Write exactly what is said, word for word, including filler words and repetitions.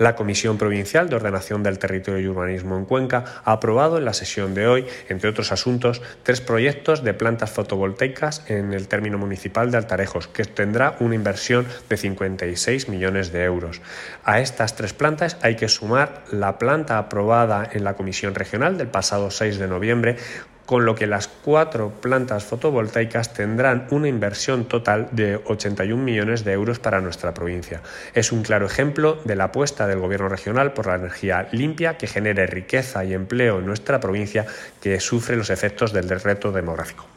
La Comisión Provincial de Ordenación del Territorio y Urbanismo en Cuenca ha aprobado en la sesión de hoy, entre otros asuntos, tres proyectos de plantas fotovoltaicas en el término municipal de Altarejos, que tendrá una inversión de cincuenta y seis millones de euros. A estas tres plantas hay que sumar la planta aprobada en la Comisión Regional del pasado seis de noviembre, con lo que las cuatro plantas fotovoltaicas tendrán una inversión total de ochenta y un millones de euros para nuestra provincia. Es un claro ejemplo de la apuesta del Gobierno regional por la energía limpia que genere riqueza y empleo en nuestra provincia, que sufre los efectos del reto demográfico.